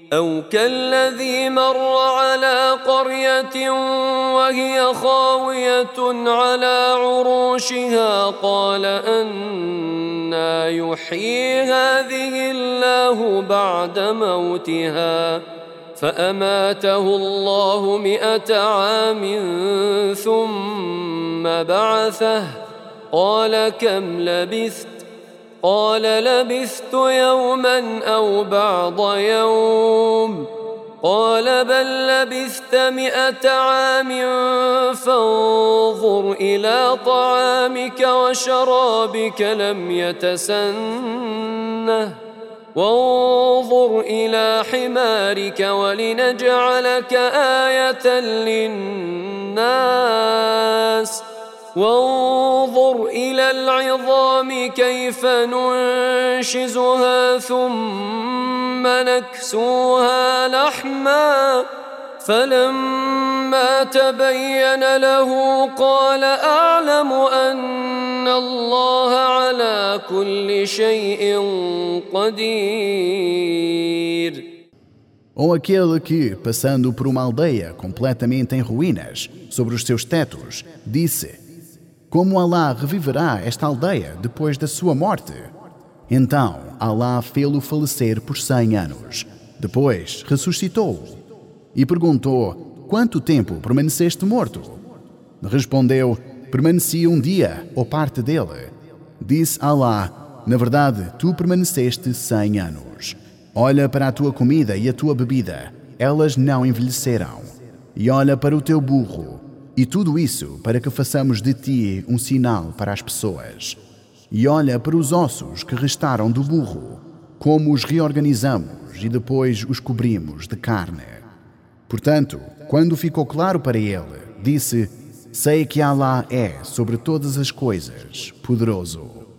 أو كالذي مر على قرية وهي خاوية على عروشها قال أنى يحيي هذه الله بعد موتها فأماته الله 100 عام ثم بعثه قال كم لبثت؟ قال لبثت يوما أو بعض يوم قال بل لبثت 100 عام فانظر إلى طعامك وشرابك لم يتسنه وانظر إلى حمارك ولنجعلك آية للناس وانظر إلى العظام كيف ننشزها ثم نكسوها لحما فلما تبين له قال أعلم أن الله على كل شيء قدير. Ou aquele que, passando por uma aldeia completamente em ruínas, sobre os seus tetos, disse: como Alá reviverá esta aldeia depois da sua morte? Então Alá fê-lo falecer por 100 anos. Depois ressuscitou-o e perguntou: quanto tempo permaneceste morto? Respondeu: permaneci um dia ou parte dele. Disse Alá: na verdade, tu permaneceste 100 anos. Olha para a tua comida e a tua bebida, elas não envelhecerão. E olha para o teu burro, e tudo isso para que façamos de ti um sinal para as pessoas. E olha para os ossos que restaram do burro, como os reorganizamos e depois os cobrimos de carne. Portanto, quando ficou claro para ele, disse: sei que Alá é sobre todas as coisas poderoso.